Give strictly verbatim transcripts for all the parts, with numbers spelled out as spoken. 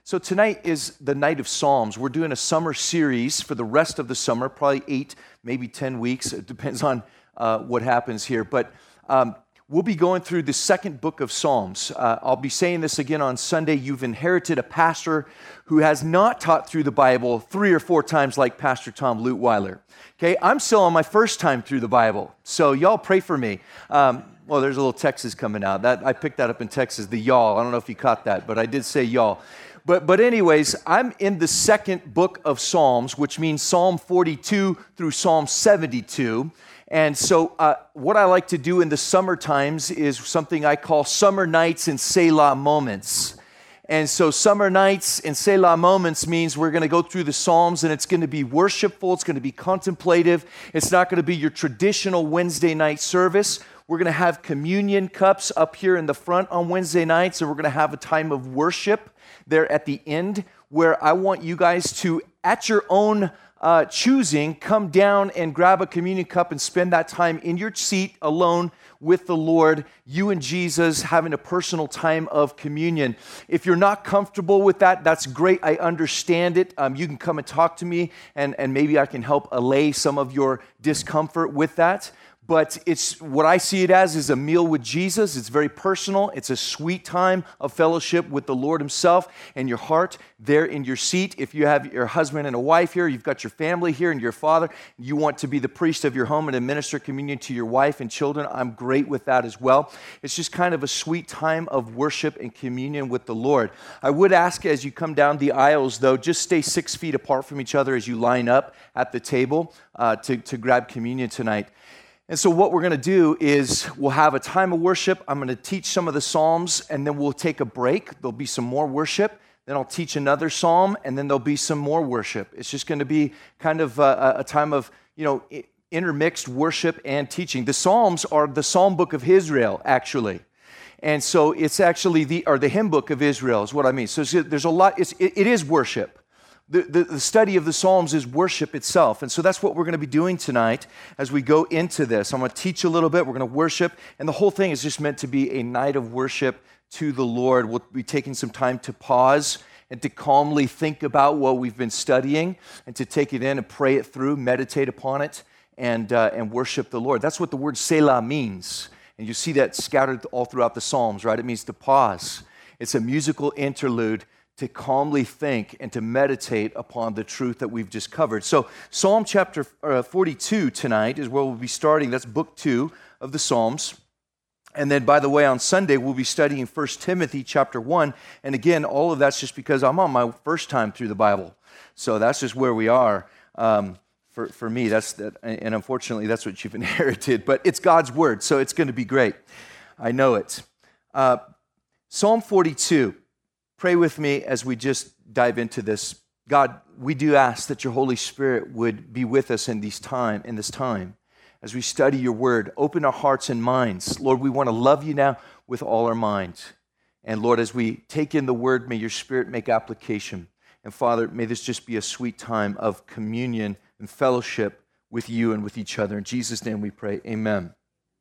So tonight is the night of Psalms. We're doing a summer series for the rest of the summer, probably eight, maybe ten weeks. It depends on uh, what happens here. But um, we'll be going through the second book of Psalms. Uh, I'll be saying this again on Sunday. You've inherited a pastor who has not taught through the Bible three or four times like Pastor Tom Lutweiler. Okay, I'm still on my first time through the Bible, so y'all pray for me. Um, well, there's a little Texas coming out. That I picked that up in Texas, the y'all. I don't know if you caught that, but I did say y'all. But but anyways, I'm in the second book of Psalms, which means Psalm forty-two through Psalm seventy-two. And so uh, what I like to do in the summer times is something I call summer nights and Selah moments. And so summer nights and Selah moments means we're going to go through the Psalms, and it's going to be worshipful, it's going to be contemplative. It's not going to be your traditional Wednesday night service. We're going to have communion cups up here in the front on Wednesday nights, and we're going to have a time of worship there at the end, where I want you guys to, at your own uh, choosing, come down and grab a communion cup and spend that time in your seat alone with the Lord, you and Jesus having a personal time of communion. If you're not comfortable with that, that's great. I understand it. Um, you can come and talk to me, and, and maybe I can help allay some of your discomfort with that. But it's what I see it as is a meal with Jesus. It's very personal. It's a sweet time of fellowship with the Lord himself and your heart there in your seat. If you have your husband and a wife here, you've got your family here and your father, you want to be the priest of your home and administer communion to your wife and children, I'm great with that as well. It's just kind of a sweet time of worship and communion with the Lord. I would ask as you come down the aisles, though, just stay six feet apart from each other as you line up at the table uh, to, to grab communion tonight. And so what we're going to do is we'll have a time of worship. I'm going to teach some of the Psalms, and then we'll take a break. There'll be some more worship. Then I'll teach another Psalm, and then there'll be some more worship. It's just going to be kind of a, a time of, you know, intermixed worship and teaching. The Psalms are the Psalm book of Israel, actually. And so it's actually the, or the hymn book of Israel is what I mean. So there's a lot, it's, it, it is worship. The, the, the study of the Psalms is worship itself. And so that's what we're going to be doing tonight as we go into this. I'm going to teach a little bit. We're going to worship. And the whole thing is just meant to be a night of worship to the Lord. We'll be taking some time to pause and to calmly think about what we've been studying and to take it in and pray it through, meditate upon it, and, uh, and worship the Lord. That's what the word Selah means. And you see that scattered all throughout the Psalms, right? It means to pause. It's a musical interlude to calmly think and to meditate upon the truth that we've just covered. So Psalm chapter forty-two tonight is where we'll be starting. That's book two of the Psalms. And then, by the way, on Sunday, we'll be studying First Timothy chapter one. And again, all of that's just because I'm on my first time through the Bible. So that's just where we are. Um, for, for me, that's that, and unfortunately, that's what you've inherited. But it's God's word, so it's going to be great. I know it. Uh, Psalm forty-two. Pray with me as we just dive into this. God, we do ask that your Holy Spirit would be with us in, these time, in this time as we study your word. Open our hearts and minds. Lord, we want to love you now with all our minds. And Lord, as we take in the word, may your Spirit make application. And Father, may this just be a sweet time of communion and fellowship with you and with each other. In Jesus' name we pray, amen.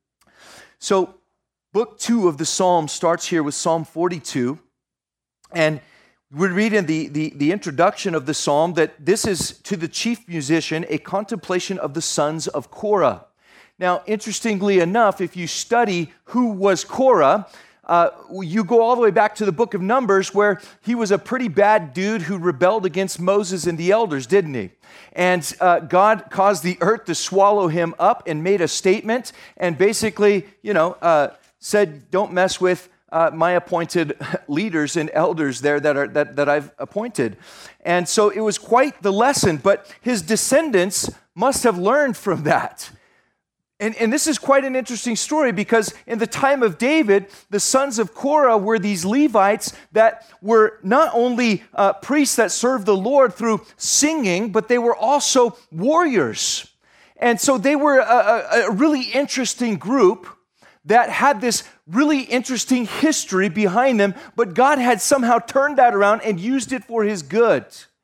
So, book two of the Psalms starts here with Psalm forty-two. And we read in the, the, the introduction of the psalm that this is, to the chief musician, a contemplation of the sons of Korah. Now, interestingly enough, if you study who was Korah, uh, you go all the way back to the book of Numbers, where he was a pretty bad dude who rebelled against Moses and the elders, didn't he? And uh, God caused the earth to swallow him up and made a statement and basically, you know, uh, said, don't mess with Uh, my appointed leaders and elders there that are that, that I've appointed. And so it was quite the lesson, but his descendants must have learned from that. And, and this is quite an interesting story because in the time of David, the sons of Korah were these Levites that were not only uh, priests that served the Lord through singing, but they were also warriors. And so they were a, a, a really interesting group that had this really interesting history behind them, but God had somehow turned that around and used it for his good.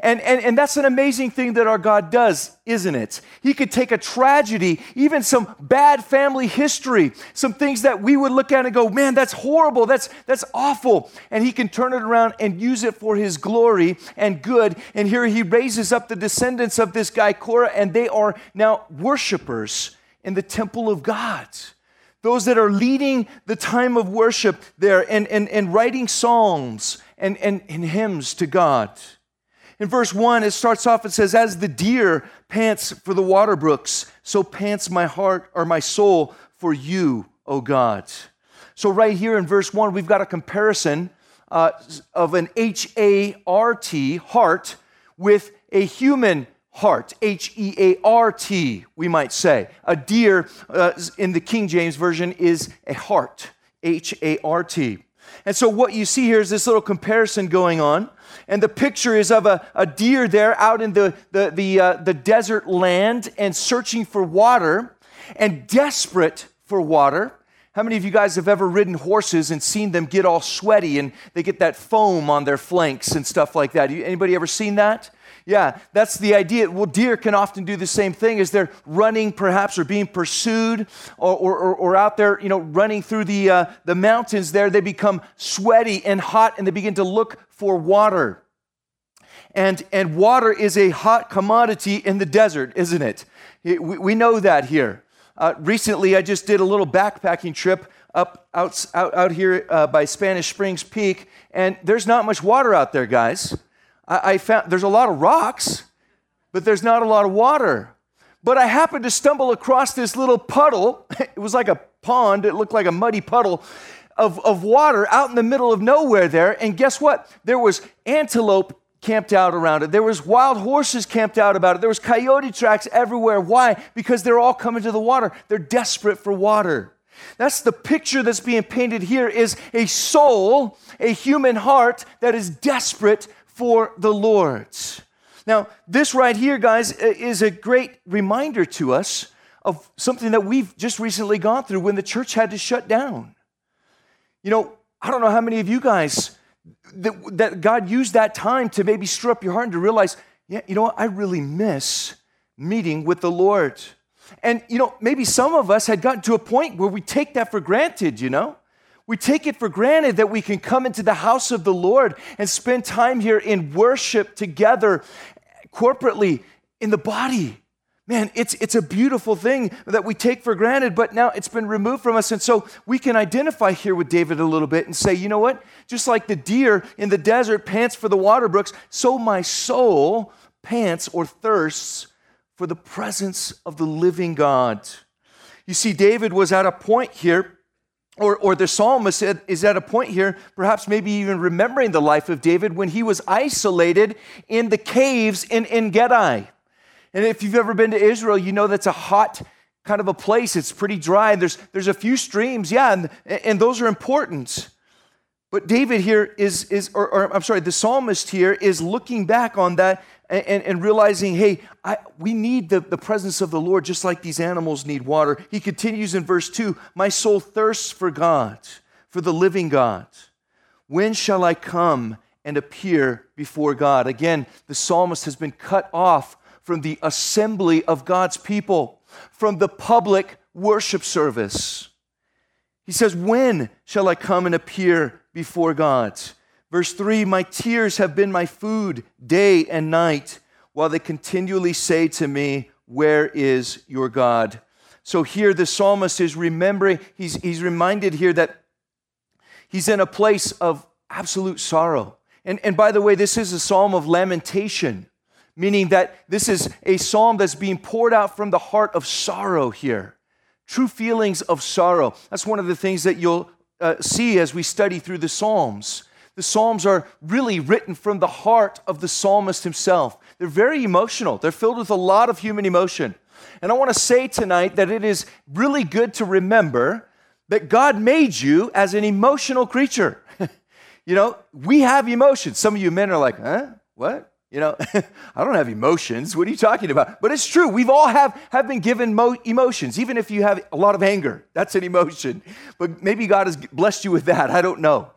And, and, and that's an amazing thing that our God does, isn't it? He could take a tragedy, even some bad family history, some things that we would look at and go, man, that's horrible, that's, that's awful. And he can turn it around and use it for his glory and good. And here he raises up the descendants of this guy, Korah, and they are now worshipers in the temple of God. Those that are leading the time of worship there and, and, and writing psalms and, and, and hymns to God. In verse one, it starts off, it says, as the deer pants for the water brooks, so pants my heart or my soul for you, O God. So right here in verse one, we've got a comparison uh, of an H A R T, heart, with a human heart, H E A R T, we might say. A deer uh, in the King James Version is a heart, H A R T. And so what you see here is this little comparison going on. And the picture is of a, a deer there out in the, the, the, uh, the desert land and searching for water and desperate for water. How many of you guys have ever ridden horses and seen them get all sweaty and they get that foam on their flanks and stuff like that? Anybody ever seen that? Yeah, that's the idea. Well, deer can often do the same thing as they're running perhaps or being pursued or, or, or out there, you know, running through the, uh, the mountains there. They become sweaty and hot and they begin to look for water. And, and water is a hot commodity in the desert, isn't it? We, we know that here. Uh, recently, I just did a little backpacking trip up out, out, out here uh, by Spanish Springs Peak, and there's not much water out there, guys. I found there's a lot of rocks, but there's not a lot of water. But I happened to stumble across this little puddle. It was like a pond. It looked like a muddy puddle of, of water out in the middle of nowhere there. And guess what? There was antelope camped out around it. There was wild horses camped out about it. There was coyote tracks everywhere. Why? Because they're all coming to the water. They're desperate for water. That's the picture that's being painted here, is a soul, a human heart that is desperate for the Lord. Now, this right here, guys, is a great reminder to us of something that we've just recently gone through when the church had to shut down. You know, I don't know how many of you guys that, that God used that time to maybe stir up your heart and to realize, yeah, you know what, I really miss meeting with the Lord. And, you know, maybe some of us had gotten to a point where we take that for granted, you know. We take it for granted that we can come into the house of the Lord and spend time here in worship together, corporately, in the body. Man, it's, it's a beautiful thing that we take for granted, but now it's been removed from us. And so we can identify here with David a little bit and say, you know what? Just like the deer in the desert pants for the water brooks, so my soul pants or thirsts for the presence of the living God. You see, David was at a point here, Or, or the psalmist is at a point here, perhaps maybe even remembering the life of David when he was isolated in the caves in En Gedi. And if you've ever been to Israel, you know that's a hot kind of a place. It's pretty dry. There's, there's a few streams, yeah, and, and those are important. But David here is, is or, or I'm sorry, the psalmist here is looking back on that and, and realizing, hey, I, we need the, the presence of the Lord just like these animals need water. He continues in verse two, my soul thirsts for God, for the living God. When shall I come and appear before God? Again, the psalmist has been cut off from the assembly of God's people, from the public worship service. He says, when shall I come and appear before God? Verse three, my tears have been my food day and night, while they continually say to me, where is your God? So here the psalmist is remembering, he's, he's reminded here that he's in a place of absolute sorrow. And, and by the way, this is a psalm of lamentation, meaning that this is a psalm that's being poured out from the heart of sorrow here. True feelings of sorrow. That's one of the things that you'll uh, see as we study through the Psalms. The Psalms are really written from the heart of the psalmist himself. They're very emotional. They're filled with a lot of human emotion. And I want to say tonight that it is really good to remember that God made you as an emotional creature. You know, we have emotions. Some of you men are like, huh? What? You know, I don't have emotions. What are you talking about? But it's true. We've all have, have been given mo- emotions, even if you have a lot of anger. That's an emotion. But maybe God has blessed you with that. I don't know.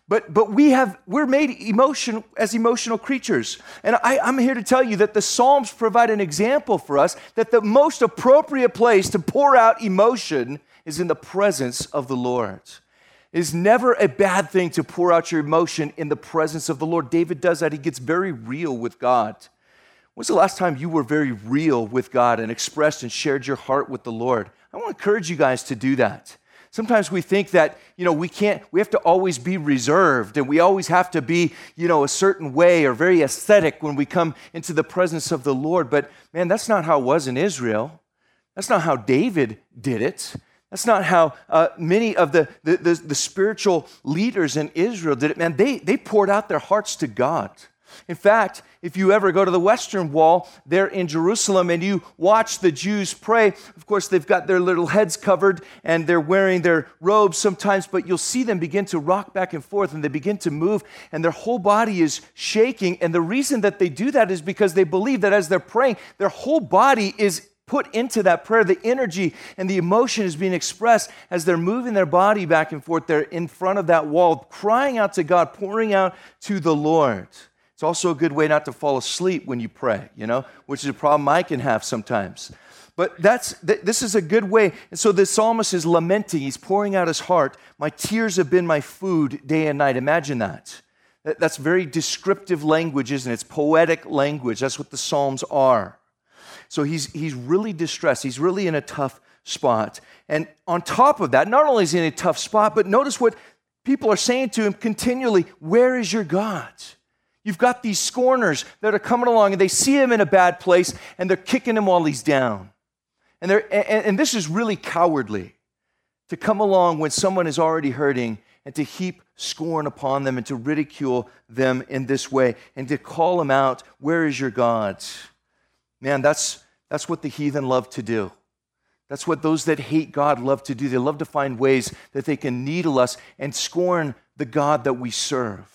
But but we have, we're made emotion as emotional creatures. And I, I'm here to tell you that the Psalms provide an example for us that the most appropriate place to pour out emotion is in the presence of the Lord. It is never a bad thing to pour out your emotion in the presence of the Lord. David does that. He gets very real with God. When's the last time you were very real with God and expressed and shared your heart with the Lord? I want to encourage you guys to do that. Sometimes we think that, you know, we can't, we have to always be reserved and we always have to be, you know, a certain way or very aesthetic when we come into the presence of the Lord. But man, that's not how it was in Israel. That's not how David did it. That's not how uh, many of the, the, the, the spiritual leaders in Israel did it. Man, they, they poured out their hearts to God. In fact, if you ever go to the Western Wall there in Jerusalem and you watch the Jews pray, of course, they've got their little heads covered and they're wearing their robes sometimes, but you'll see them begin to rock back and forth and they begin to move and their whole body is shaking. And the reason that they do that is because they believe that as they're praying, their whole body is put into that prayer. The energy and the emotion is being expressed as they're moving their body back and forth. They're in front of that wall, crying out to God, pouring out to the Lord. It's also a good way not to fall asleep when you pray, you know, which is a problem I can have sometimes. But that's th- this is a good way. And so the psalmist is lamenting. He's pouring out his heart. My tears have been my food day and night. Imagine that. that. That's very descriptive language, isn't it? It's poetic language. That's what the Psalms are. So he's he's really distressed. He's really in a tough spot. And on top of that, not only is he in a tough spot, but notice what people are saying to him continually, where is your God? You've got these scorners that are coming along and they see him in a bad place and they're kicking him while he's down. And, they're, and, and this is really cowardly to come along when someone is already hurting and to heap scorn upon them and to ridicule them in this way and to call them out, where is your God? Man, that's, that's what the heathen love to do. That's what those that hate God love to do. They love to find ways that they can needle us and scorn the God that we serve.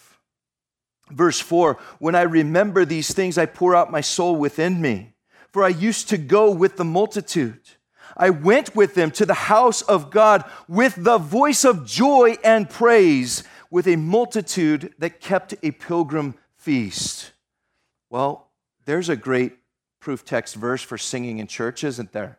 Verse four, when I remember these things, I pour out my soul within me. For I used to go with the multitude. I went with them to the house of God with the voice of joy and praise, with a multitude that kept a pilgrim feast. Well, there's a great proof text verse for singing in church, isn't there?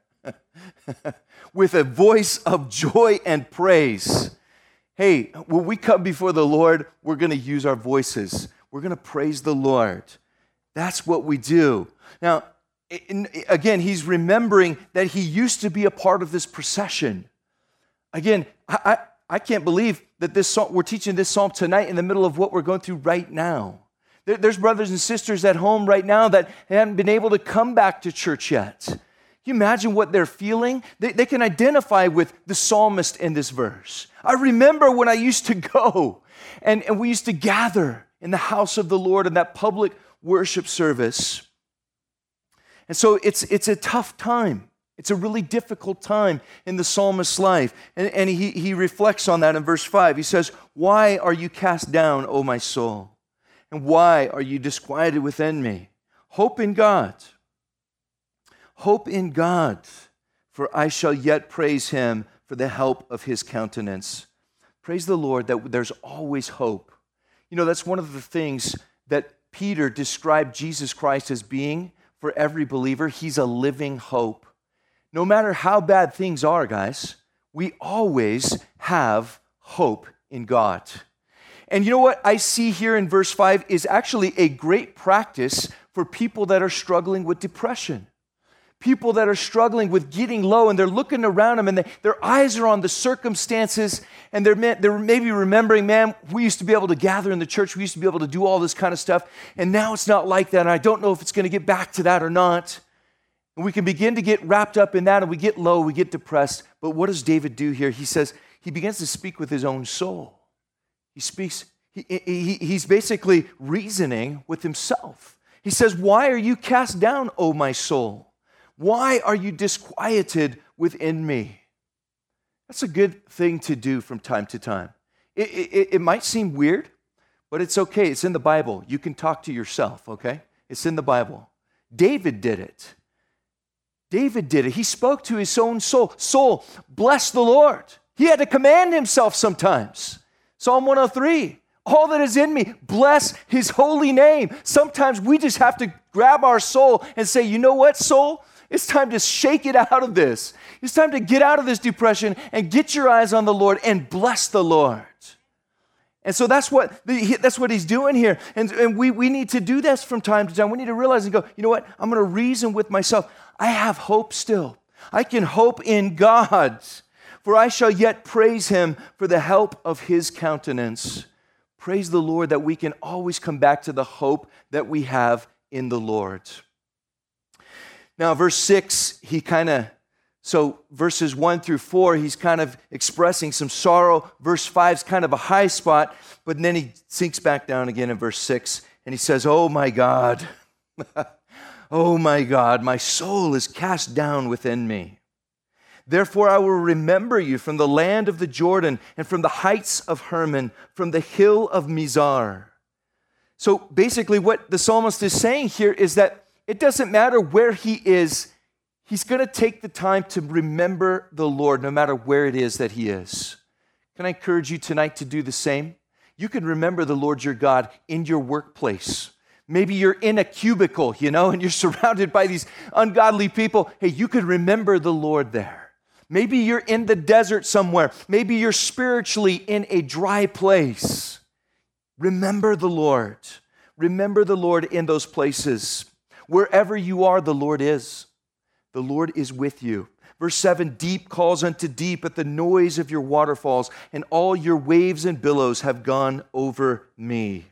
With a voice of joy and praise. Hey, when we come before the Lord, we're going to use our voices. We're going to praise the Lord. That's what we do. Now, in, again, he's remembering that he used to be a part of this procession. Again, I, I, I can't believe that this psalm, we're teaching this psalm tonight in the middle of what we're going through right now. There, there's brothers and sisters at home right now that haven't been able to come back to church yet. Can you imagine what they're feeling? They, they can identify with the psalmist in this verse. I remember when I used to go and, and we used to gather in the house of the Lord in that public worship service. And so it's, it's a tough time. It's a really difficult time in the psalmist's life. And, and he, he reflects on that in verse five. He says, why are you cast down, O my soul? And why are you disquieted within me? Hope in God. Hope in God, for I shall yet praise him for the help of his countenance. Praise the Lord that there's always hope. You know, that's one of the things that Peter described Jesus Christ as being for every believer. He's a living hope. No matter how bad things are, guys, we always have hope in God. And you know what I see here in verse five is actually a great practice for people that are struggling with depression. People that are struggling with getting low and they're looking around them and they, their eyes are on the circumstances and they're, they're maybe remembering, man, we used to be able to gather in the church. We used to be able to do all this kind of stuff. And now it's not like that. And I don't know if it's going to get back to that or not. And we can begin to get wrapped up in that and we get low, we get depressed. But what does David do here? He says, he begins to speak with his own soul. He speaks, he, he, he's basically reasoning with himself. He says, why are you cast down, O my soul? Why are you disquieted within me? That's a good thing to do from time to time. It, it, it might seem weird, but it's okay. It's in the Bible. You can talk to yourself, okay? It's in the Bible. David did it. David did it. He spoke to his own soul. Soul, bless the Lord. He had to command himself sometimes. Psalm one oh three. All that is in me, bless his holy name. Sometimes we just have to grab our soul and say, you know what, soul? It's time to shake it out of this. It's time to get out of this depression and get your eyes on the Lord and bless the Lord. And so that's what that's what he's doing here. And, and we, we need to do this from time to time. We need to realize and go, you know what? I'm going to reason with myself. I have hope still. I can hope in God, for I shall yet praise him for the help of his countenance. Praise the Lord that we can always come back to the hope that we have in the Lord. Now, verse six, he kind of, so verses one through four, he's kind of expressing some sorrow. Verse five is kind of a high spot, but then he sinks back down again in verse six, and he says, oh my God, oh my God, my soul is cast down within me. Therefore, I will remember you from the land of the Jordan and from the heights of Hermon, from the hill of Mizar. So basically what the psalmist is saying here is that it doesn't matter where he is, he's going to take the time to remember the Lord no matter where it is that he is. Can I encourage you tonight to do the same? You can remember the Lord your God in your workplace. Maybe you're in a cubicle, you know, and you're surrounded by these ungodly people. Hey, you could remember the Lord there. Maybe you're in the desert somewhere. Maybe you're spiritually in a dry place. Remember the Lord. Remember the Lord in those places. Wherever you are, the Lord is. The Lord is with you. Verse seven, deep calls unto deep at the noise of your waterfalls, and all your waves and billows have gone over me.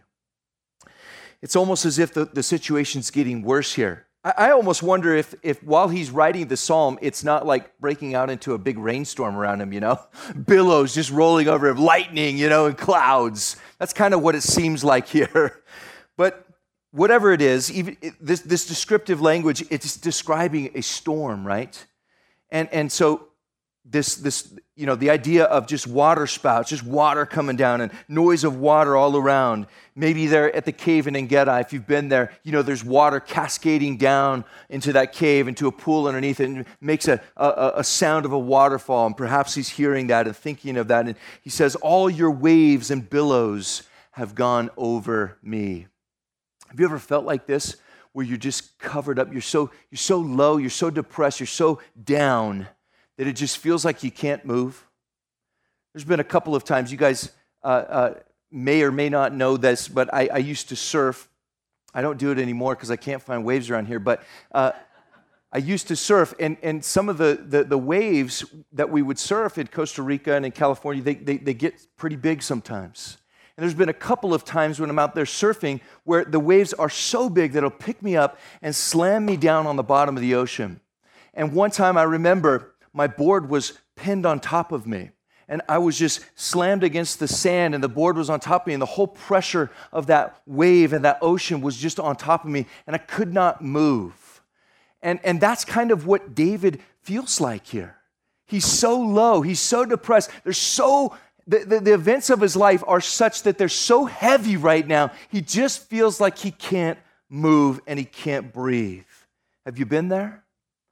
It's almost as if the, the situation's getting worse here. I almost wonder if, if while he's writing the psalm, it's not like breaking out into a big rainstorm around him, you know? Billows just rolling over him, lightning, you know, and clouds. That's kind of what it seems like here. But whatever it is, even this, this descriptive language, it's describing a storm, right? And, and so this, this, you know, the idea of just water spouts, just water coming down and noise of water all around. Maybe there at the cave in En-Gedi, if you've been there, you know, there's water cascading down into that cave, into a pool underneath it, and it makes a, a, a sound of a waterfall. And perhaps he's hearing that and thinking of that. And he says, all your waves and billows have gone over me. Have you ever felt like this, where you're just covered up? You're so, you're so low, you're so depressed, you're so down, that it just feels like you can't move. There's been a couple of times, you guys uh, uh, may or may not know this, but I, I used to surf. I don't do it anymore because I can't find waves around here, but uh, I used to surf, and, and some of the, the, the waves that we would surf in Costa Rica and in California, they, they, they get pretty big sometimes. And there's been a couple of times when I'm out there surfing where the waves are so big that it'll pick me up and slam me down on the bottom of the ocean. And one time I remember my board was pinned on top of me, and I was just slammed against the sand, and the board was on top of me, and the whole pressure of that wave and that ocean was just on top of me, and I could not move. And, and that's kind of what David feels like here. He's so low, he's so depressed, there's so The, the, the events of his life are such that they're so heavy right now, he just feels like he can't move and he can't breathe. Have you been there?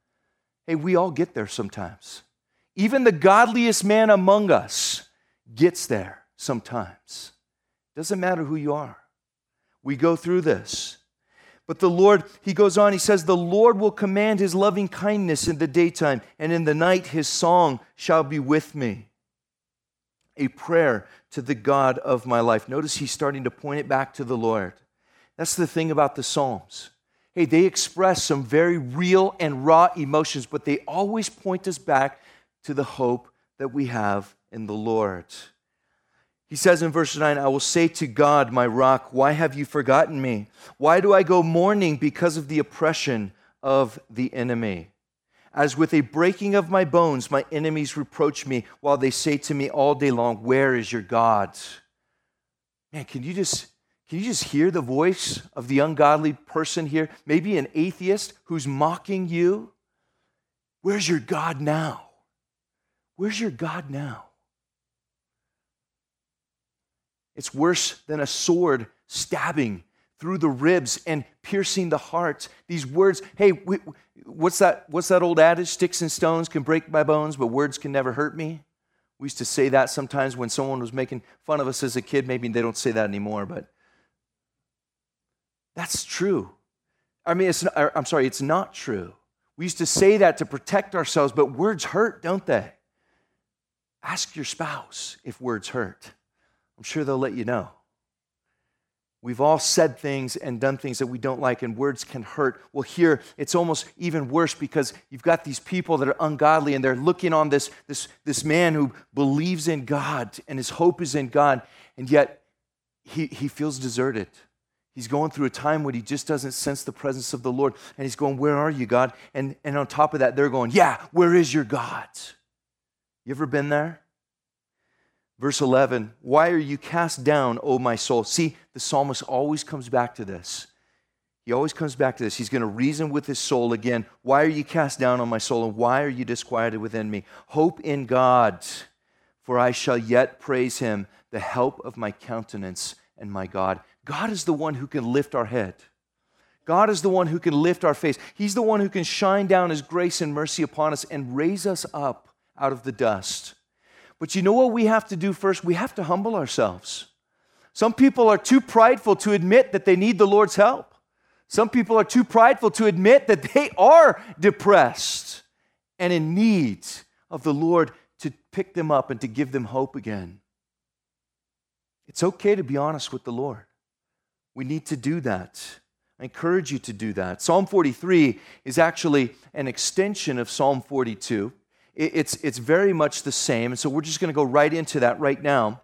Hey, we all get there sometimes. Even the godliest man among us gets there sometimes. Doesn't matter who you are. We go through this. But the Lord, he goes on, he says, the Lord will command his loving kindness in the daytime, and in the night his song shall be with me. A prayer to the God of my life. Notice he's starting to point it back to the Lord. That's the thing about the Psalms. Hey, they express some very real and raw emotions, but they always point us back to the hope that we have in the Lord. He says in verse nine, I will say to God, my rock, why have you forgotten me? Why do I go mourning because of the oppression of the enemy? As with a breaking of my bones, my enemies reproach me while they say to me all day long, where is your God? Man, can you just, can you just hear the voice of the ungodly person here? Maybe an atheist who's mocking you. Where's your God now? Where's your God now? It's worse than a sword stabbing through the ribs and piercing the heart. These words, hey, we, what's that, what's that old adage? Sticks and stones can break my bones, but words can never hurt me. We used to say that sometimes when someone was making fun of us as a kid. Maybe they don't say that anymore, but that's true. I mean, it's not, I'm sorry, it's not true. We used to say that to protect ourselves, but words hurt, don't they? Ask your spouse if words hurt. I'm sure they'll let you know. We've all said things and done things that we don't like, and words can hurt. Well, here, it's almost even worse because you've got these people that are ungodly, and they're looking on this, this, this man who believes in God, and his hope is in God, and yet he, he feels deserted. He's going through a time when he just doesn't sense the presence of the Lord, and he's going, where are you, God? And, and on top of that, they're going, yeah, where is your God? You ever been there? Verse eleven, why are you cast down, O my soul? See, the psalmist always comes back to this. He always comes back to this. He's going to reason with his soul again. Why are you cast down, O my soul, and why are you disquieted within me? Hope in God, for I shall yet praise him, the help of my countenance and my God. God is the one who can lift our head. God is the one who can lift our face. He's the one who can shine down his grace and mercy upon us and raise us up out of the dust. But you know what we have to do first? We have to humble ourselves. Some people are too prideful to admit that they need the Lord's help. Some people are too prideful to admit that they are depressed and in need of the Lord to pick them up and to give them hope again. It's okay to be honest with the Lord. We need to do that. I encourage you to do that. Psalm forty-three is actually an extension of Psalm forty-two. It's, it's very much the same, and so we're just going to go right into that right now.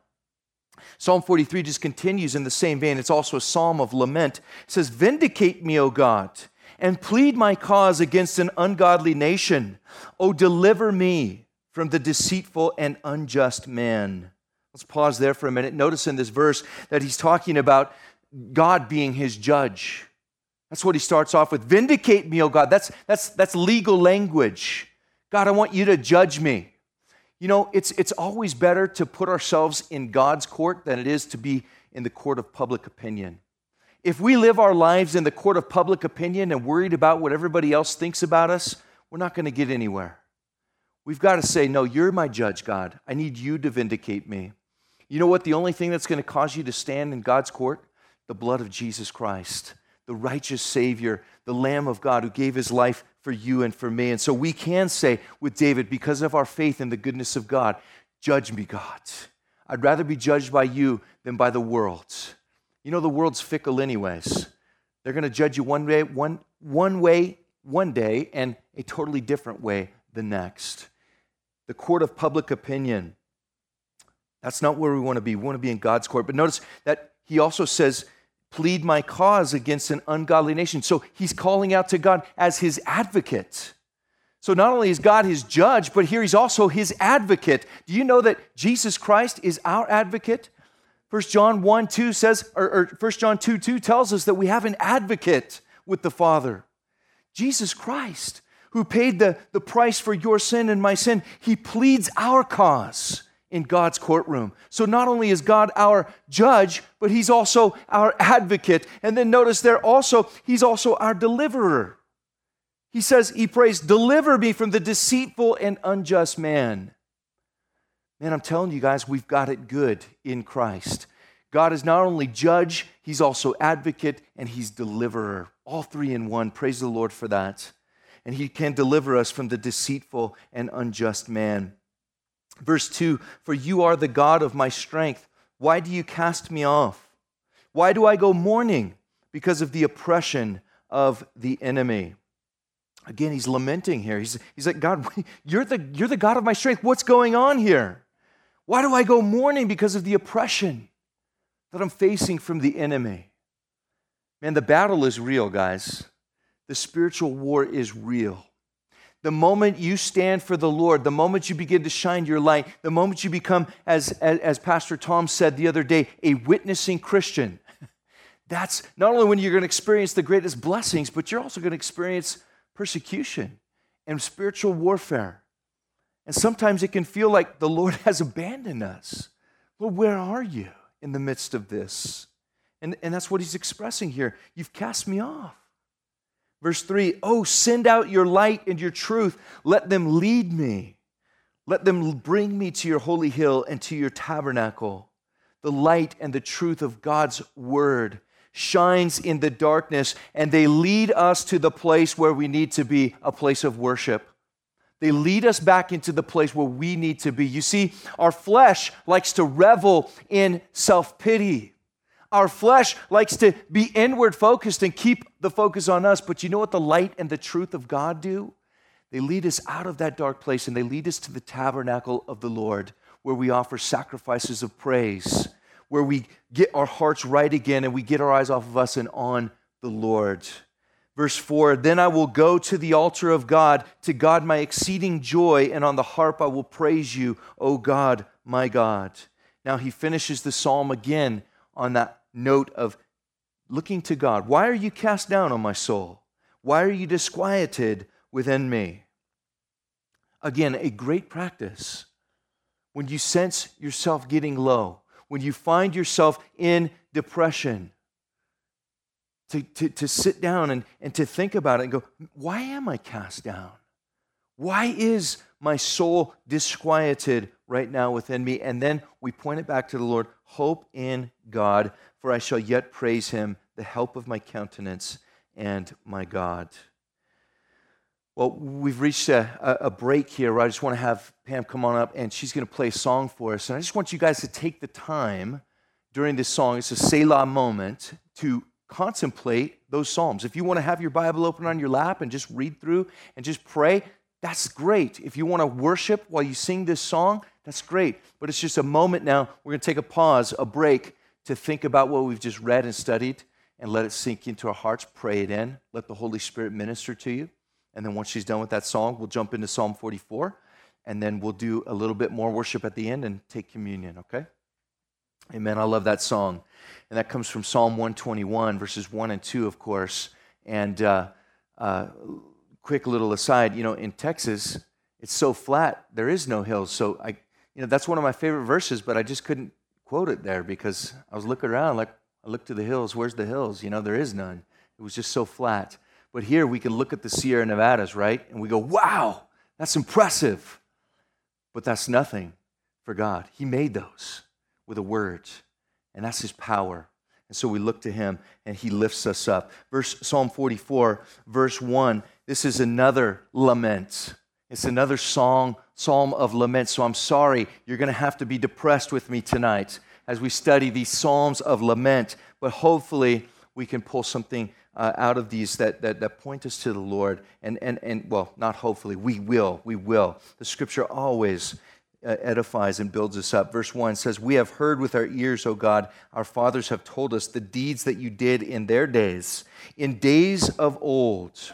Psalm forty-three just continues in the same vein. It's also a psalm of lament. It says, vindicate me, O God, and plead my cause against an ungodly nation. O deliver me from the deceitful and unjust man. Let's pause there for a minute. Notice in this verse that he's talking about God being his judge. That's what he starts off with. Vindicate me, O God. That's, that's, that's legal language. God, I want you to judge me. You know, it's, it's always better to put ourselves in God's court than it is to be in the court of public opinion. If we live our lives in the court of public opinion and worried about what everybody else thinks about us, we're not going to get anywhere. We've got to say, no, you're my judge, God. I need you to vindicate me. You know what? The only thing that's going to cause you to stand in God's court? The blood of Jesus Christ, the righteous Savior, the Lamb of God who gave his life for you and for me. And so we can say with David, because of our faith in the goodness of God, judge me, God. I'd rather be judged by you than by the world. You know, the world's fickle anyways. They're going to judge you one way, one, one way one day and a totally different way the next. The court of public opinion. That's not where we want to be. We want to be in God's court. But notice that he also says, plead my cause against an ungodly nation. So he's calling out to God as his advocate. So not only is God his judge, but here he's also his advocate. Do you know that Jesus Christ is our advocate? First John one two says, or, or First John two two tells us that we have an advocate with the Father. Jesus Christ, who paid the, the price for your sin and my sin, he pleads our cause in God's courtroom. So not only is God our judge, but he's also our advocate. And then notice there also, he's also our deliverer. He says, he prays, deliver me from the deceitful and unjust man. Man, I'm telling you guys, we've got it good in Christ. God is not only judge, he's also advocate, and he's deliverer. All three in one. Praise the Lord for that. And he can deliver us from the deceitful and unjust man. Verse two, for you are the God of my strength. Why do you cast me off? Why do I go mourning? Because of the oppression of the enemy. Again, he's lamenting here. He's, he's like, God, you're the, you're the God of my strength. What's going on here? Why do I go mourning? Because of the oppression that I'm facing from the enemy. Man, the battle is real, guys. The spiritual war is real. The moment you stand for the Lord, the moment you begin to shine your light, the moment you become, as, as, as Pastor Tom said the other day, a witnessing Christian, that's not only when you're going to experience the greatest blessings, but you're also going to experience persecution and spiritual warfare. And sometimes it can feel like the Lord has abandoned us. Well, where are you in the midst of this? And, and that's what he's expressing here. You've cast me off. Verse three, oh, send out your light and your truth. Let them lead me. Let them bring me to your holy hill and to your tabernacle. The light and the truth of God's word shines in the darkness, and they lead us to the place where we need to be, a place of worship. They lead us back into the place where we need to be. You see, our flesh likes to revel in self-pity. Our flesh likes to be inward focused and keep the focus on us. But you know what the light and the truth of God do? They lead us out of that dark place and they lead us to the tabernacle of the Lord, where we offer sacrifices of praise, where we get our hearts right again and we get our eyes off of us and on the Lord. Verse four, then I will go to the altar of God, to God my exceeding joy, and on the harp I will praise you, O God, my God. Now he finishes the psalm again on that note of looking to God. Why are you cast down, O my soul? Why are you disquieted within me? Again, a great practice. When you sense yourself getting low, when you find yourself in depression, to, to, to sit down and, and to think about it and go, why am I cast down? Why is my soul disquieted right now within me? And then we point it back to the Lord. Hope in God, for I shall yet praise him, the help of my countenance and my God. Well, we've reached a, a break here where I just want to have Pam come on up, and she's going to play a song for us. And I just want you guys to take the time during this song, it's a Selah moment, to contemplate those Psalms. If you want to have your Bible open on your lap and just read through and just pray, that's great. If you want to worship while you sing this song, that's great. But it's just a moment now. We're going to take a pause, a break, to think about what we've just read and studied and let it sink into our hearts. Pray it in. Let the Holy Spirit minister to you. And then once she's done with that song, we'll jump into Psalm forty-four, and then we'll do a little bit more worship at the end and take communion, okay? Amen. I love that song. And that comes from Psalm one twenty-one, verses one and two, of course. And uh, uh, quick little aside, you know, in Texas, it's so flat, there is no hills. So, I, you know, that's one of my favorite verses, but I just couldn't quote it there because I was looking around like, I looked to the hills, where's the hills? You know, there is none. It was just so flat. But here we can look at the Sierra Nevadas, right? And we go, wow, that's impressive. But that's nothing for God. He made those with a word, and that's his power. And so we look to him, and he lifts us up. Verse Psalm forty-four, verse one, this is another lament. It's another song, psalm of lament. So I'm sorry, you're going to have to be depressed with me tonight as we study these psalms of lament. But hopefully we can pull something uh, out of these that, that that point us to the Lord. And, and, and well, not hopefully, we will, we will. The scripture always uh, edifies and builds us up. Verse one says, we have heard with our ears, O God, our fathers have told us the deeds that you did in their days, in days of old.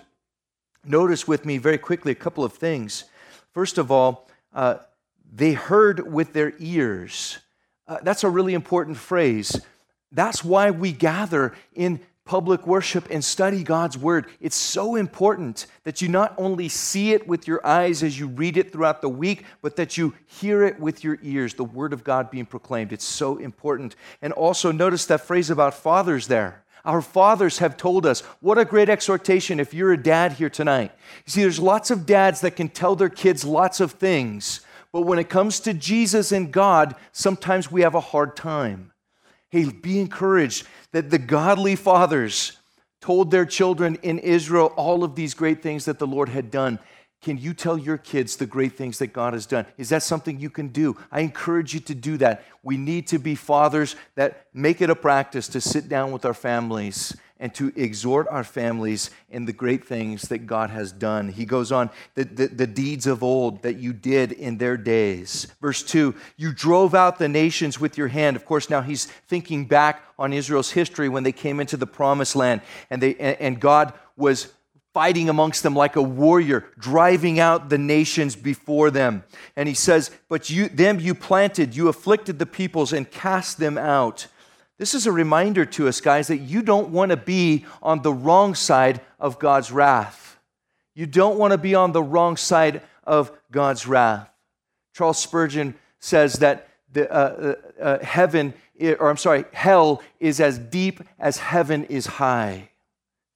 Notice with me very quickly a couple of things. First of all, uh, they heard with their ears. Uh, that's a really important phrase. That's why we gather in public worship and study God's word. It's so important that you not only see it with your eyes as you read it throughout the week, but that you hear it with your ears, the word of God being proclaimed. It's so important. And also notice that phrase about fathers there. Our fathers have told us. What a great exhortation if you're a dad here tonight. You see, there's lots of dads that can tell their kids lots of things, but when it comes to Jesus and God, sometimes we have a hard time. Hey, be encouraged that the godly fathers told their children in Israel all of these great things that the Lord had done. Can you tell your kids the great things that God has done? Is that something you can do? I encourage you to do that. We need to be fathers that make it a practice to sit down with our families and to exhort our families in the great things that God has done. He goes on, the, the, the deeds of old that you did in their days. Verse two, you drove out the nations with your hand. Of course, now he's thinking back on Israel's history when they came into the promised land, and they and God was fighting amongst them like a warrior, driving out the nations before them. And he says, but you, them you planted, you afflicted the peoples and cast them out. This is a reminder to us, guys, that you don't want to be on the wrong side of God's wrath. You don't want to be on the wrong side of God's wrath. Charles Spurgeon says that the uh, uh, uh, heaven, or I'm sorry, hell is as deep as heaven is high.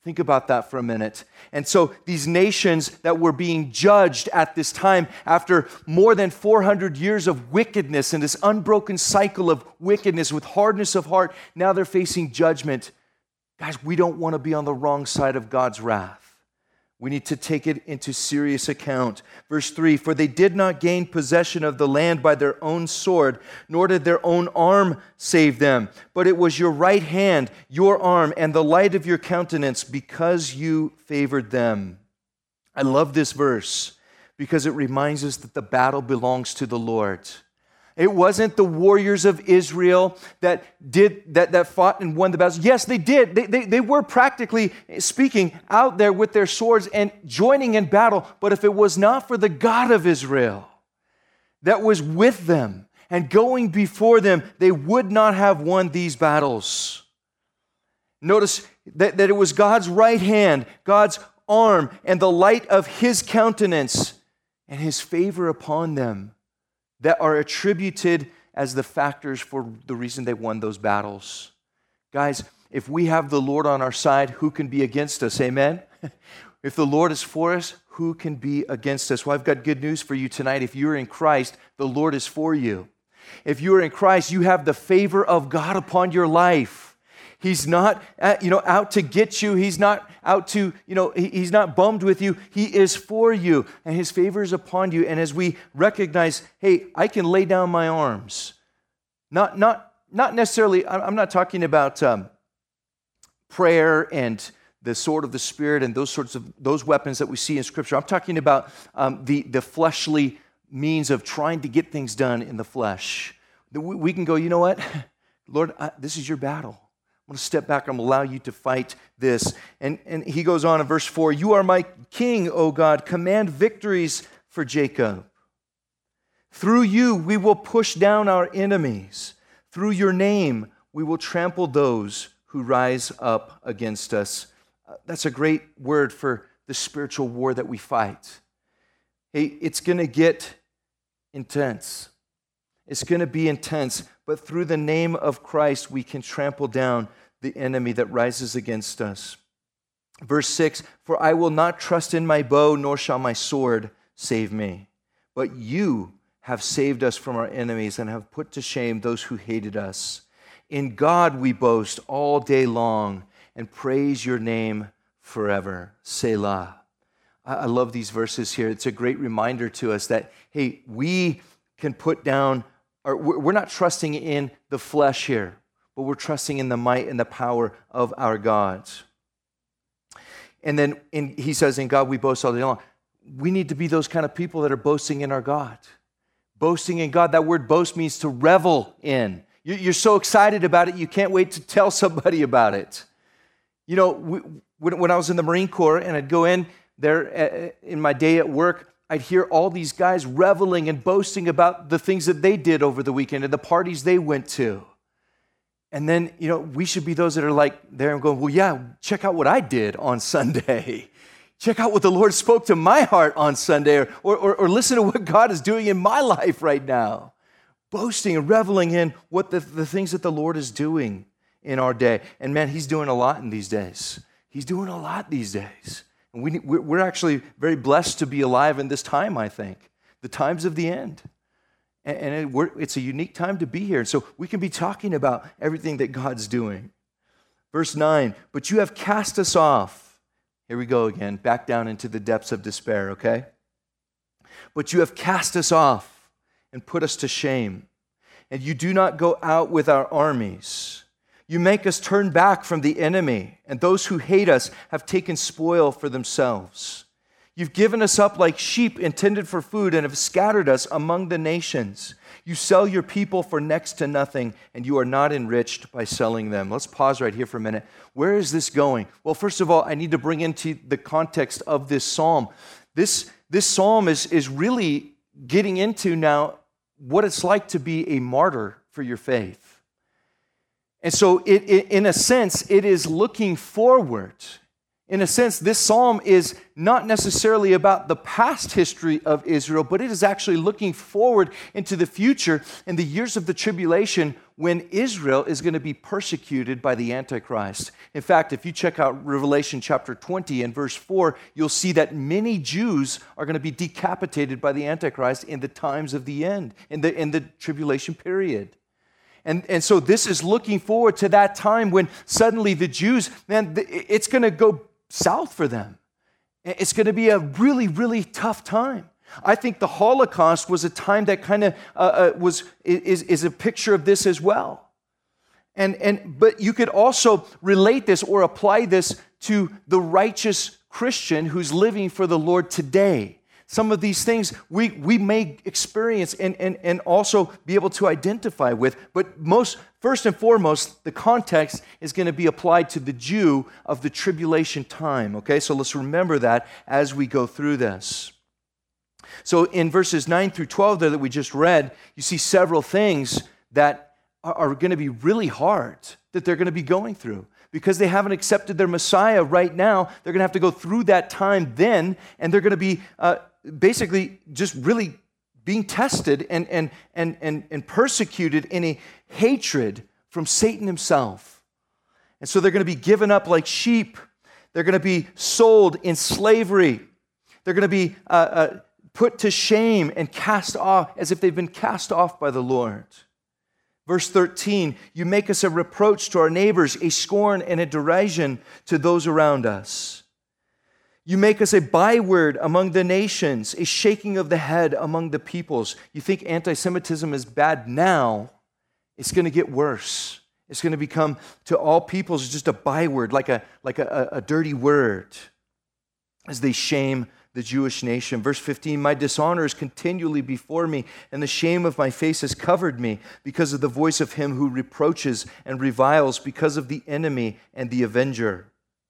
Think about that for a minute. And so these nations that were being judged at this time, after more than four hundred years of wickedness and this unbroken cycle of wickedness with hardness of heart, now they're facing judgment. Guys, we don't want to be on the wrong side of God's wrath. We need to take it into serious account. Verse three, for they did not gain possession of the land by their own sword, nor did their own arm save them. But it was your right hand, your arm, and the light of your countenance, because you favored them. I love this verse because it reminds us that the battle belongs to the Lord. It wasn't the warriors of Israel that did that, that fought and won the battles. Yes, they did. They, they, they were practically speaking out there with their swords and joining in battle. But if it was not for the God of Israel that was with them and going before them, they would not have won these battles. Notice that, that it was God's right hand, God's arm, and the light of His countenance and His favor upon them that are attributed as the factors for the reason they won those battles. Guys, if we have the Lord on our side, who can be against us? Amen? If the Lord is for us, who can be against us? Well, I've got good news for you tonight. If you're in Christ, the Lord is for you. If you're in Christ, you have the favor of God upon your life. He's not, you know, out to get you. He's not out to, you know, he's not bummed with you. He is for you, and His favor is upon you. And as we recognize, hey, I can lay down my arms. Not, not, not necessarily, I'm not talking about um, prayer and the sword of the Spirit and those sorts of, those weapons that we see in Scripture. I'm talking about um, the, the fleshly means of trying to get things done in the flesh. We, we can go, you know what? Lord, I, this is your battle. I'm going to step back. I'm going to allow you to fight this. And, and he goes on in verse four, you are my king, O God. Command victories for Jacob. Through you, we will push down our enemies. Through your name, we will trample those who rise up against us. Uh, that's a great word for the spiritual war that we fight. Hey, it's going to get intense. It's going to be intense, but through the name of Christ, we can trample down the enemy that rises against us. Verse six, for I will not trust in my bow, nor shall my sword save me. But you have saved us from our enemies and have put to shame those who hated us. In God we boast all day long and praise your name forever. Selah. I love these verses here. It's a great reminder to us that, hey, we can put down, or we're not trusting in the flesh here, but we're trusting in the might and the power of our God. And then in, he says, in God we boast all day long. We need to be those kind of people that are boasting in our God. Boasting in God, that word boast means to revel in. You're so excited about it, you can't wait to tell somebody about it. You know, when I was in the Marine Corps and I'd go in there in my day at work, I'd hear all these guys reveling and boasting about the things that they did over the weekend and the parties they went to. And then, you know, we should be those that are like there and going, well, yeah, check out what I did on Sunday. Check out what the Lord spoke to my heart on Sunday, or, or, or listen to what God is doing in my life right now. Boasting and reveling in what the, the things that the Lord is doing in our day. And man, He's doing a lot in these days. He's doing a lot these days. And we, we're actually very blessed to be alive in this time, I think. The times of the end. And, and it, we're, it's a unique time to be here. And so we can be talking about everything that God's doing. Verse nine, but you have cast us off. Here we go again, back down into the depths of despair, okay? But you have cast us off and put us to shame. And you do not go out with our armies. You make us turn back from the enemy, and those who hate us have taken spoil for themselves. You've given us up like sheep intended for food and have scattered us among the nations. You sell your people for next to nothing, and you are not enriched by selling them. Let's pause right here for a minute. Where is this going? Well, first of all, I need to bring into the context of this psalm. This, this psalm is, is really getting into now what it's like to be a martyr for your faith. And so, it, it, in a sense, it is looking forward. In a sense, this psalm is not necessarily about the past history of Israel, but it is actually looking forward into the future in the years of the tribulation when Israel is going to be persecuted by the Antichrist. In fact, if you check out Revelation chapter twenty and verse four, you'll see that many Jews are going to be decapitated by the Antichrist in the times of the end, in the, in the tribulation period. And, and so this is looking forward to that time when suddenly the Jews, man, it's going to go south for them. It's going to be a really, really tough time. I think the Holocaust was a time that kind of uh, uh, was is, is a picture of this as well. And, and but you could also relate this or apply this to the righteous Christian who's living for the Lord today. Some of these things we, we may experience and, and, and also be able to identify with, but most first and foremost, the context is going to be applied to the Jew of the tribulation time, okay? So let's remember that as we go through this. So in verses nine through twelve there that we just read, you see several things that are, are going to be really hard, that they're going to be going through. Because they haven't accepted their Messiah right now, they're going to have to go through that time then, and they're going to be uh, basically just really being tested and, and, and, and, and persecuted in a hatred from Satan himself. And so they're going to be given up like sheep. They're going to be sold in slavery. They're going to be uh, uh, put to shame and cast off as if they've been cast off by the Lord. Verse thirteen, you make us a reproach to our neighbors, a scorn and a derision to those around us. You make us a byword among the nations, a shaking of the head among the peoples. You think anti-Semitism is bad now, it's going to get worse. It's going to become, to all peoples, just a byword, like a, like a, a dirty word, as they shame the Jewish nation. Verse fifteen, my dishonor is continually before me, and the shame of my face has covered me because of the voice of him who reproaches and reviles, because of the enemy and the avenger.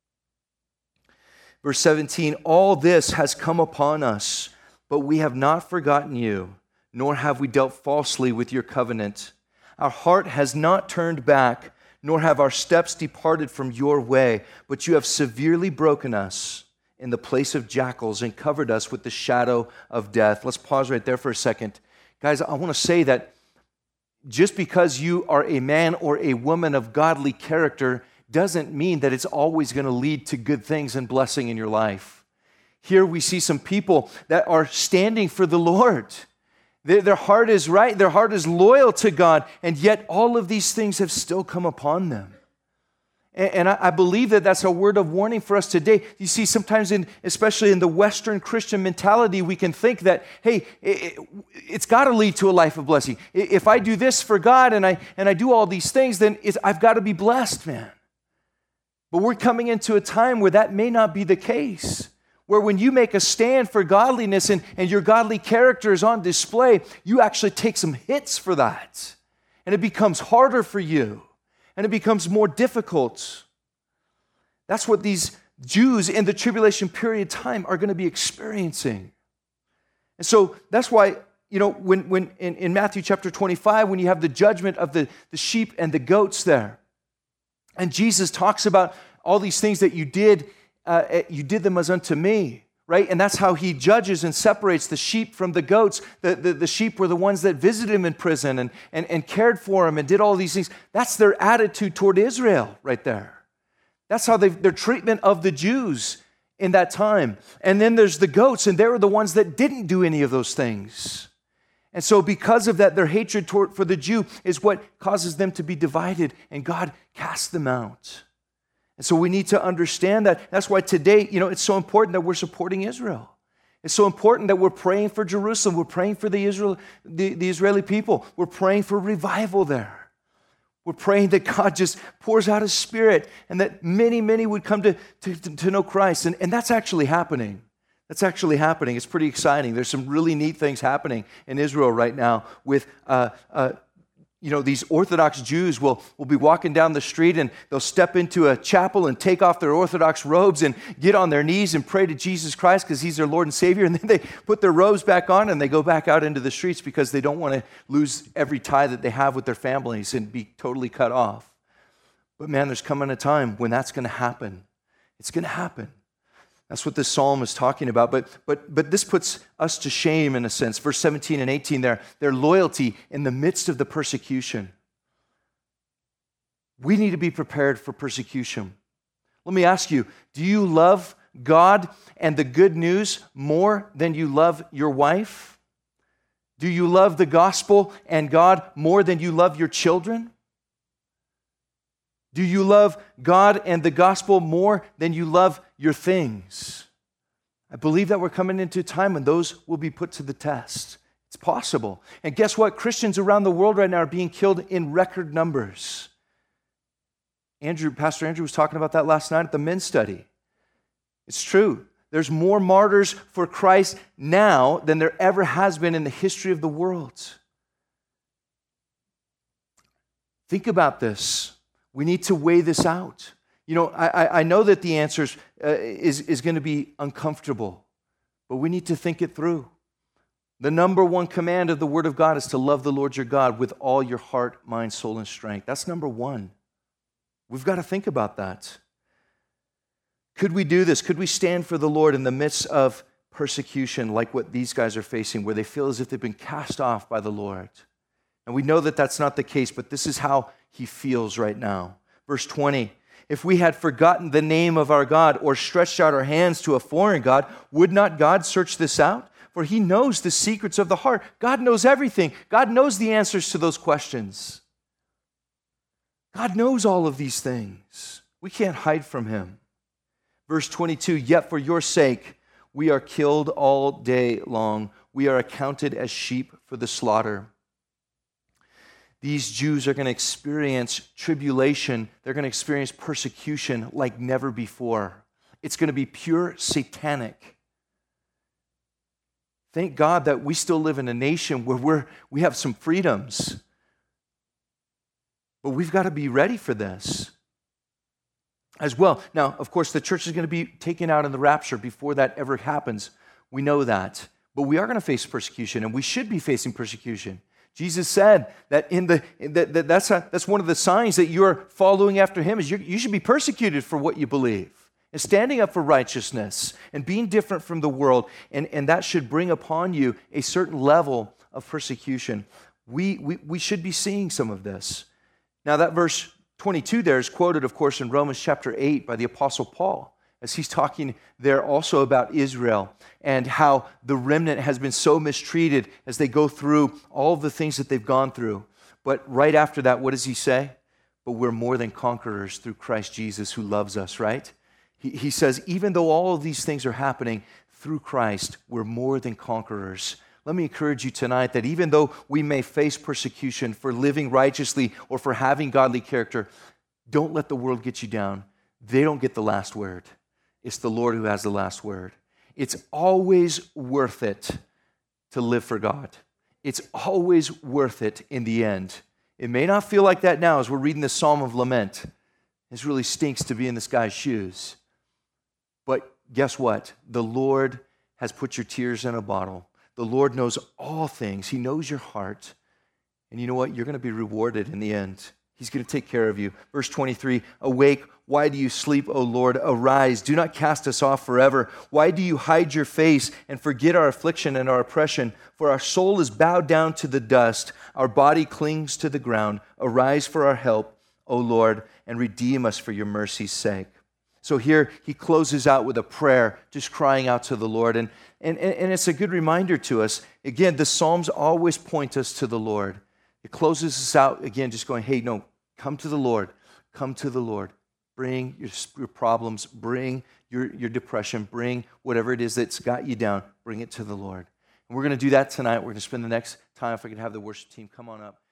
Verse seventeen, all this has come upon us, but we have not forgotten you, nor have we dealt falsely with your covenant. Our heart has not turned back, nor have our steps departed from your way, but you have severely broken us in the place of jackals and covered us with the shadow of death. Let's pause right there for a second. Guys, I want to say that just because you are a man or a woman of godly character doesn't mean that it's always going to lead to good things and blessing in your life. Here we see some people that are standing for the Lord. Their, their heart is right, their heart is loyal to God, and yet all of these things have still come upon them. And I believe that that's a word of warning for us today. You see, sometimes, in, especially in the Western Christian mentality, we can think that, hey, it, it's got to lead to a life of blessing. If I do this for God and I and I do all these things, then it's, I've got to be blessed, man. But we're coming into a time where that may not be the case. Where when you make a stand for godliness and, and your godly character is on display, you actually take some hits for that. And it becomes harder for you. And it becomes more difficult. That's what these Jews in the tribulation period time are going to be experiencing. And so that's why, you know, when, when in, in Matthew chapter twenty-five, when you have the judgment of the, the sheep and the goats there, and Jesus talks about all these things that you did, uh, you did them as unto me. Right? And that's how he judges and separates the sheep from the goats. The, the, the sheep were the ones that visited him in prison and, and, and cared for him and did all these things. That's their attitude toward Israel right there. That's how they their treatment of the Jews in that time. And then there's the goats, and they were the ones that didn't do any of those things. And so because of that, their hatred toward, for the Jew is what causes them to be divided, and God casts them out. And so we need to understand that. That's why today, you know, it's so important that we're supporting Israel. It's so important that we're praying for Jerusalem. We're praying for the Israel, the, the Israeli people. We're praying for revival there. We're praying that God just pours out His Spirit and that many, many would come to, to, to know Christ. And, and that's actually happening. That's actually happening. It's pretty exciting. There's some really neat things happening in Israel right now with uh, uh, You know, these Orthodox Jews will, will be walking down the street and they'll step into a chapel and take off their Orthodox robes and get on their knees and pray to Jesus Christ because He's their Lord and Savior. And then they put their robes back on and they go back out into the streets because they don't want to lose every tie that they have with their families and be totally cut off. But man, there's coming a time when that's going to happen. It's going to happen. That's what this psalm is talking about. But, but, but this puts us to shame in a sense. Verse seventeen and eighteen there, their loyalty in the midst of the persecution. We need to be prepared for persecution. Let me ask you, do you love God and the good news more than you love your wife? Do you love the gospel and God more than you love your children? Do you love God and the gospel more than you love your things? I believe that we're coming into a time when those will be put to the test. It's possible. And guess what? Christians around the world right now are being killed in record numbers. Andrew, Pastor Andrew was talking about that last night at the men's study. It's true. There's more martyrs for Christ now than there ever has been in the history of the world. Think about this. We need to weigh this out. You know, I, I know that the answer uh, is, is going to be uncomfortable, but we need to think it through. The number one command of the Word of God is to love the Lord your God with all your heart, mind, soul, and strength. That's number one. We've got to think about that. Could we do this? Could we stand for the Lord in the midst of persecution like what these guys are facing, where they feel as if they've been cast off by the Lord? And we know that that's not the case, but this is how he feels right now. Verse twenty, if we had forgotten the name of our God or stretched out our hands to a foreign God, would not God search this out? For he knows the secrets of the heart. God knows everything. God knows the answers to those questions. God knows all of these things. We can't hide from him. Verse twenty-two, yet for your sake we are killed all day long. We are accounted as sheep for the slaughter. These Jews are going to experience tribulation. They're going to experience persecution like never before. It's going to be pure satanic. Thank God that we still live in a nation where we're, we have some freedoms. But we've got to be ready for this as well. Now, of course, the church is going to be taken out in the rapture before that ever happens. We know that. But we are going to face persecution, and we should be facing persecution. Jesus said that in the that, that that's a, that's one of the signs that you're following after him is you you should be persecuted for what you believe and standing up for righteousness and being different from the world, and, and that should bring upon you a certain level of persecution. We, we we should be seeing some of this. Now that verse twenty-two there is quoted, of course, in Romans chapter eight by the Apostle Paul, as he's talking there also about Israel and how the remnant has been so mistreated as they go through all of the things that they've gone through. But right after that, what does he say? But we're more than conquerors through Christ Jesus who loves us, right? He, he says, even though all of these things are happening through Christ, we're more than conquerors. Let me encourage you tonight that even though we may face persecution for living righteously or for having godly character, don't let the world get you down. They don't get the last word. It's the Lord who has the last word. It's always worth it to live for God. It's always worth it in the end. It may not feel like that now as we're reading the Psalm of Lament. It really stinks to be in this guy's shoes. But guess what? The Lord has put your tears in a bottle. The Lord knows all things. He knows your heart. And you know what? You're going to be rewarded in the end. He's going to take care of you. Verse twenty-three, awake, why do you sleep, O Lord? Arise, do not cast us off forever. Why do you hide your face and forget our affliction and our oppression? For our soul is bowed down to the dust. Our body clings to the ground. Arise for our help, O Lord, and redeem us for your mercy's sake. So here he closes out with a prayer, just crying out to the Lord. And, and, and it's a good reminder to us. Again, the Psalms always point us to the Lord. It closes us out, again, just going, hey, no, come to the Lord. Come to the Lord. Bring your, your problems. Bring your, your depression. Bring whatever it is that's got you down. Bring it to the Lord. And we're going to do that tonight. We're going to spend the next time, if I could have the worship team come on up.